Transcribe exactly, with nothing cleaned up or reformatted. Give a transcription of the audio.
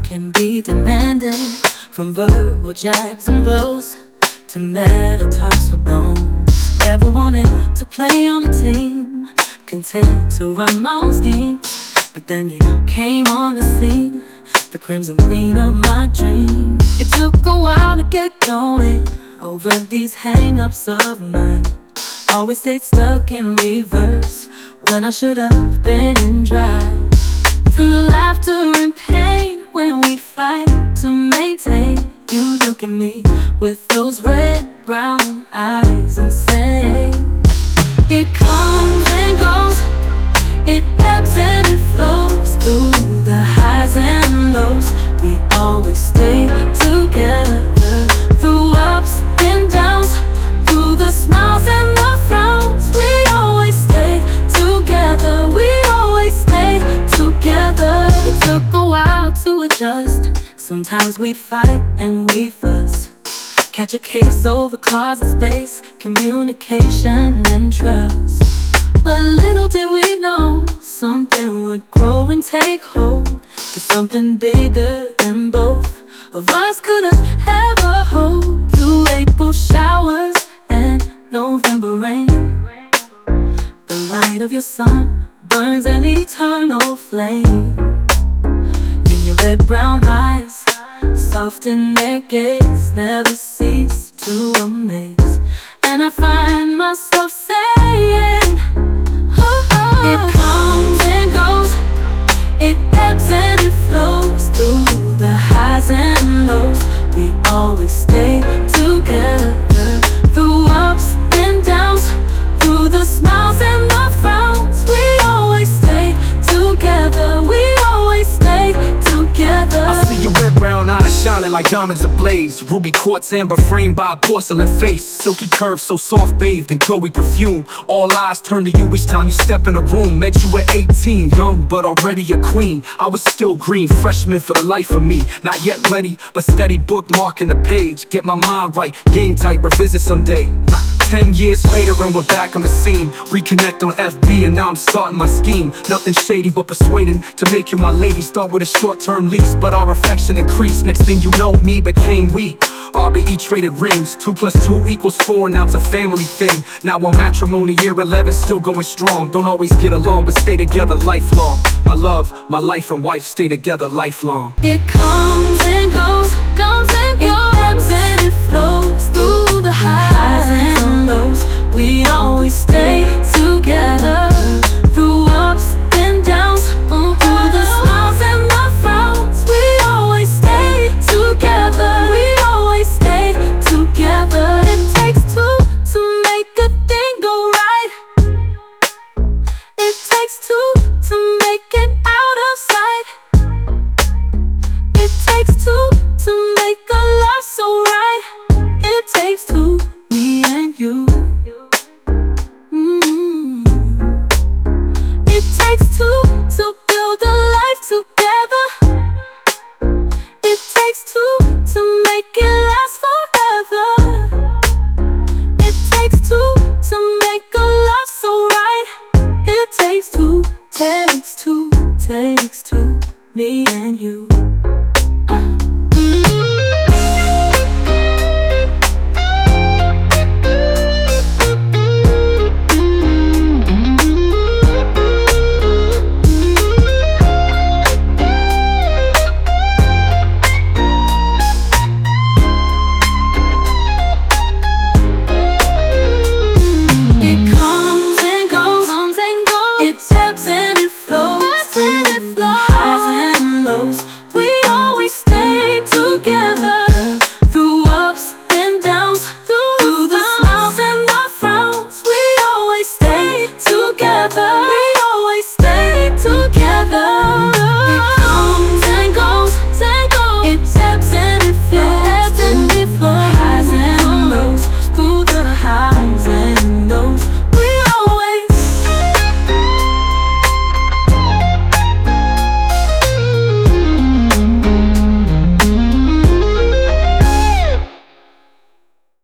can be demanding, from verbal jabs and blows to metal talks with bones. Never wanted to play on a team, content to run my own scheme. But then you came on the scene, the crimson queen of my dream. It took a while to get going over these hang-ups of mine. Always stayed stuck in reverse when I should have been in drive. Through the laughter and pain when we fight to maintain, you look at me with those red brown eyes and say, it comes and goes, it ebbs and it flows. Through the highs and lows, we always stay together. Through ups and downs, through the smiles and the frowns, we always stay together. We always stay together. It took a while to adjust. Sometimes we fight and we fuss, catch a case over closet space, communication and trust. But little did we know, something would grow and take hold to something bigger than both of us could have ever hoped. Through April showers and November rain, the light of your sun burns an eternal flame. In your red-brown eyes, soft in their gaze, never cease to amaze. And I find myself saying, oh, oh. It comes and goes, it ebbs and it flows. Through the highs and lows, we always stay together. Through ups and downs, through the smiles and the frowns, we always stay together. We always stay together. I see your red brown eyes shining like diamonds ablaze, ruby quartz amber framed by a porcelain face, silky curves so soft bathed in glowy perfume. All eyes turn to you each time you step in a room. Met you at eighteen, young but already a queen. I was still green, freshman for the life of me. Not yet ready, but steady bookmarking the page. Get my mind right, game tight, revisit someday. Ten years later and we're back on the scene. Reconnect on F B and now I'm starting my scheme. Nothing shady but persuading to make you my lady. Start with a short-term lease, but our affection increased. Next thing you know, me became we. R B E traded rings, two plus two equals four, now it's a family thing. Now on matrimony year eleven, still going strong. Don't always get along, but stay together lifelong. My love, my life and wife stay together lifelong. It comes and goes,